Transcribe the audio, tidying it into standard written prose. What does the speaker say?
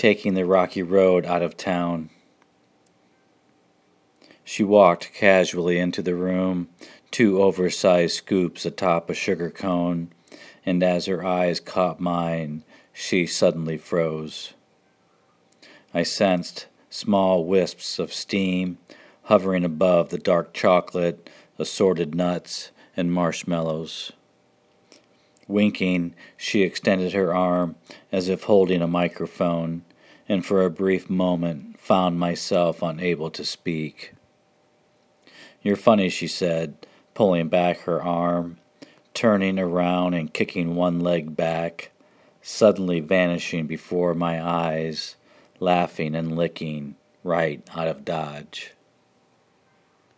taking the rocky road out of town. She walked casually into the room, 2 oversized scoops atop a sugar cone, and as her eyes caught mine, she suddenly froze. I sensed small wisps of steam hovering above the dark chocolate, assorted nuts, and marshmallows. Winking, she extended her arm as if holding a microphone, and for a brief moment found myself unable to speak. "You're funny," she said, pulling back her arm, turning around and kicking one leg back, suddenly vanishing before my eyes, laughing and licking right out of Dodge.